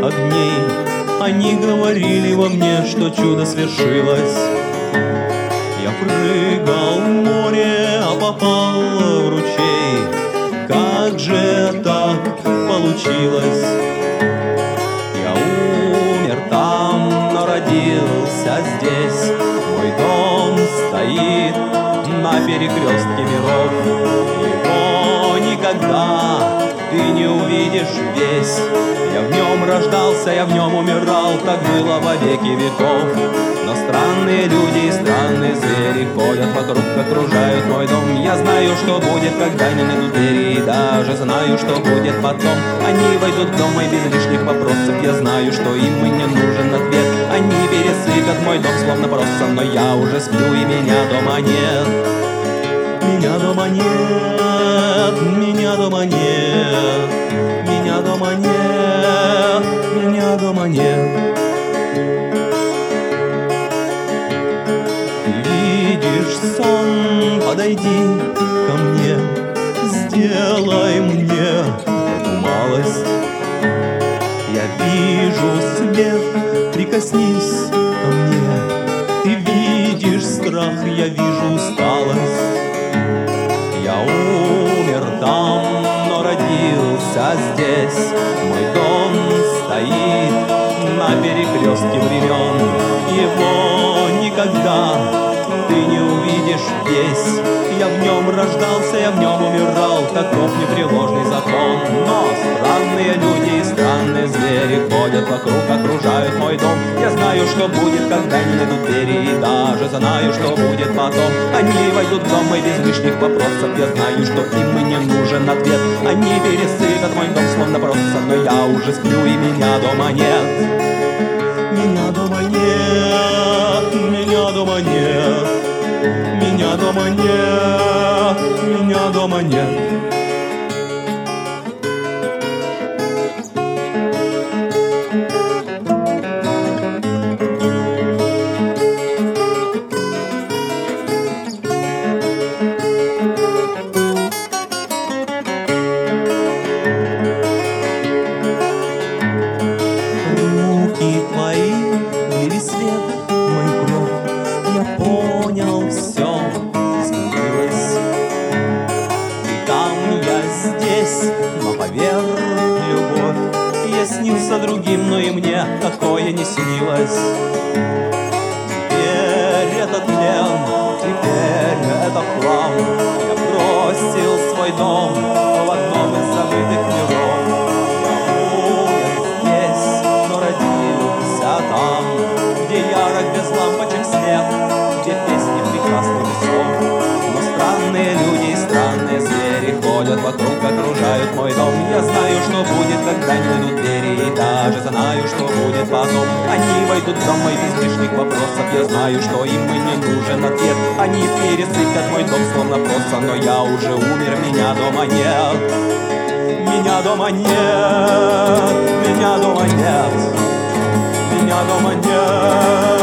огней. Они говорили во мне, что чудо свершилось. Я прыгал в море, а попал в ручей. Как же так получилось? Я умер там, но родился здесь. Мой дом стоит на перекрестке миров. Его никогда ты не увидишь весь. Я в нем рождался, я в нем умирал, так было во веки веков. Но странные люди и странные звери ходят вокруг, окружают мой дом. Я знаю, что будет, когда не найдут двери, и даже знаю, что будет потом. Они войдут в дом мой без лишних вопросов. Я знаю, что им и не нужен ответ. Они пересыпят мой дом словно просто, но я уже сплю, и меня дома нет. Меня дома нет, меня дома нет, меня дома нет, меня дома нет. Ты видишь сон, подойди ко мне, сделай мне эту малость. Я вижу свет, прикоснись ко мне. Ты видишь страх, я вижу усталость. Я умер там, но родился здесь. Мой дом стоит на перекрестке времен. Его никогда ты не увидишь весь. Я в нем рождался, я в нем умирал, таков непреложный закон. Но странные люди и странные звери ходят вокруг, окружают мой дом. Я знаю, что будет, когда не найдут двери, и даже знаю, что будет потом. Они войдут в дом мой без лишних вопросов. Я знаю, что им и не нужен ответ. Они пересыпят мой дом словно просто, но я уже сплю, и меня дома нет. Меня дома нет, меня дома нет, меня дома нет, меня дома нет. Руки твои лили свет в мою кровь. Я понял, все изменилось. Ты там, я здесь, но поверь, любовь. Я снился другим, но и мне такое не снилось. Теперь это тлен, теперь это хлам. Я бросил свой дом в одном из забытых миров. Там, где ярок без лампочек свет, где песни прекрасных весов. Но странные люди и странные звери ходят вокруг, окружают мой дом. Я знаю, что будет, когда не найдут двери, и даже знаю, что будет потом. Они войдут в дом мой без лишних вопросов. Я знаю, что им и не нужен ответ. Они пересыпят мой дом словно просто, но я уже умер, меня дома нет. Меня дома нет, меня дома нет. Меня дома нет.